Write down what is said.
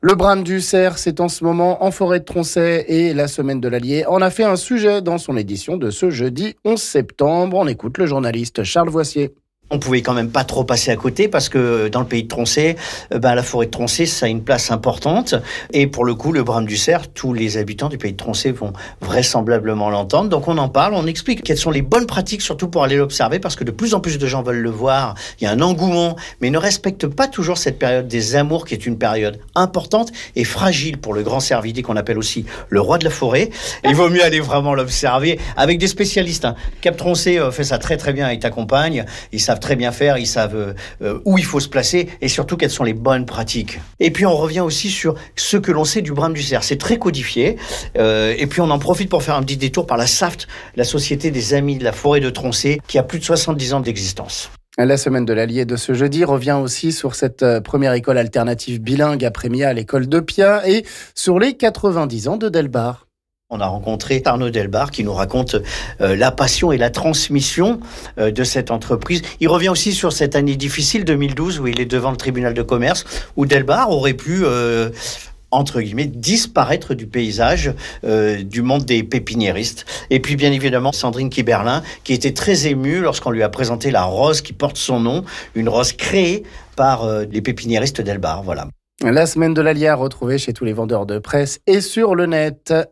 Le brame du cerf, c'est en ce moment en forêt de Tronchet et la semaine de l'Allier en a fait un sujet dans son édition de ce jeudi 11 septembre. On écoute le journaliste Charles Voissier. On pouvait quand même pas trop passer à côté parce que dans le pays de Tronchet, la forêt de Tronchet, ça a une place importante. Et pour le coup, le brame du cerf, tous les habitants du pays de Tronchet vont vraisemblablement l'entendre. Donc on en parle, on explique quelles sont les bonnes pratiques, surtout pour aller l'observer, parce que de plus en plus de gens veulent le voir. Il y a un engouement, mais ne respectent pas toujours cette période des amours, qui est une période importante et fragile pour le grand cervidé qu'on appelle aussi le roi de la forêt. Il vaut mieux aller vraiment l'observer avec des spécialistes. Cap Tronchet fait ça très très bien, ils t'accompagnent, ils savent très bien faire, ils savent où il faut se placer et surtout quelles sont les bonnes pratiques. Et puis on revient aussi sur ce que l'on sait du brame du cerf. C'est très codifié et puis on en profite pour faire un petit détour par la SAFT, la Société des Amis de la Forêt de Tronchet, qui a plus de 70 ans d'existence. La semaine de l'Allier de ce jeudi revient aussi sur cette première école alternative bilingue après-midi à l'école de Pia et sur les 90 ans de Delbar. On a rencontré Arnaud Delbar qui nous raconte la passion et la transmission de cette entreprise. Il revient aussi sur cette année difficile, 2012, où il est devant le tribunal de commerce, où Delbar aurait pu, entre guillemets, disparaître du paysage du monde des pépiniéristes. Et puis, bien évidemment, Sandrine Kiberlin, qui était très émue lorsqu'on lui a présenté la rose qui porte son nom, une rose créée par les pépiniéristes Delbar. Voilà. La semaine de l'Allier à retrouver chez tous les vendeurs de presse et sur le net.